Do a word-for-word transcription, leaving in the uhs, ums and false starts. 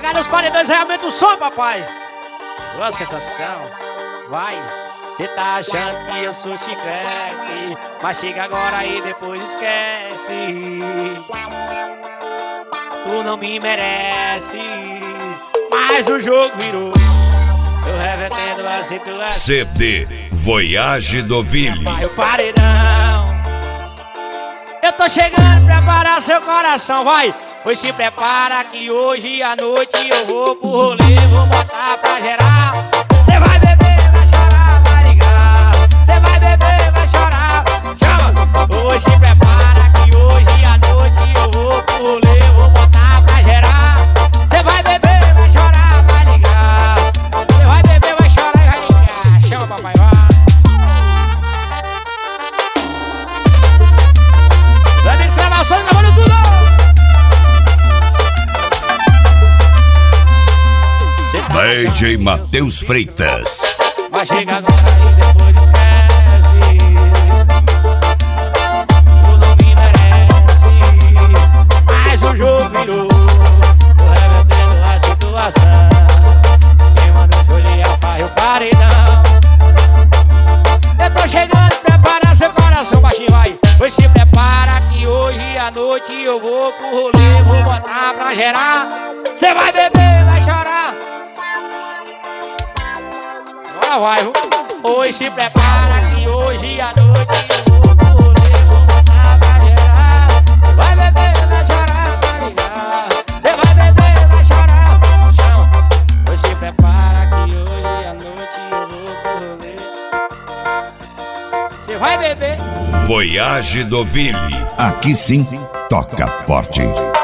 chegar nos paredões, realmente o som, papai. Boa sensação, vai. Cê tá achando que eu sou chiclete, mas chega agora e depois esquece. Tu não me merece, mas o jogo virou. Eu revertendo a situação. C D Voyage do Ville. Vai o paredão. Eu tô chegando, prepara seu coração, vai. Pois se prepara que hoje à noite eu vou pro rolê, vou botar pra gerar. Cê vai beber, vai chorar, vai ligar. Cê vai beber, vai chorar, chama. Pois se prepara que hoje à noite eu vou pro rolê, vou botar pra gerar. Cê vai beber, vai chorar, vai ligar. Cê vai beber, vai chorar e vai ligar. Chama, papai, vai. Dani Gravações, gravando tudo. D J Matheus Freitas. Vai chegar agora e depois esquece. Tu não me merece, mas o jogo virou. Tô revertendo a situação. Quem mandou escolher a farra e o paredão. Eu tô chegando, prepara seu coração, baixinho, vai. Pois se prepara que hoje à noite eu vou pro rolê, vou botar pra gerar. Cê vai beber, vai chorar. Vai, pois se prepara que hoje à noite eu vou pro rolê, vou botar pra gerar. Vai beber, vai chorar, vai ligar. Cê vai beber, vai chorar, chão. Pois se prepara que hoje à noite eu vou pro rolê. Cê vai beber. Voyage do Ville. Aqui sim, toca forte.